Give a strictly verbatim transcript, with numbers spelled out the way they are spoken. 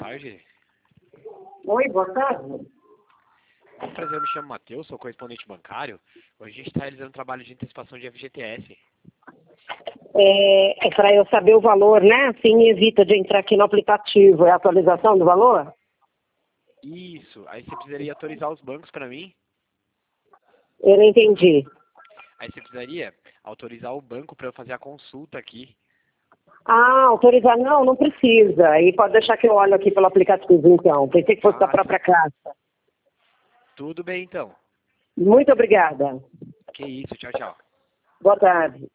tarde. Oi, boa tarde. Muito prazer, eu me chamo Matheus, sou correspondente bancário. Hoje a gente está realizando um trabalho de antecipação de F G T S. É, é para eu saber o valor, né? Assim evita de entrar aqui no aplicativo. É a atualização do valor? Isso, aí você precisaria autorizar os bancos para mim. Eu não entendi. Aí você precisaria autorizar o banco para eu fazer a consulta aqui. Ah, autorizar? Não, não precisa. Aí pode deixar que eu olho aqui pelo aplicativo, então. Pensei que fosse da Ah, própria casa. tudo bem então. Muito obrigada. Que isso, tchau, tchau. Boa tarde.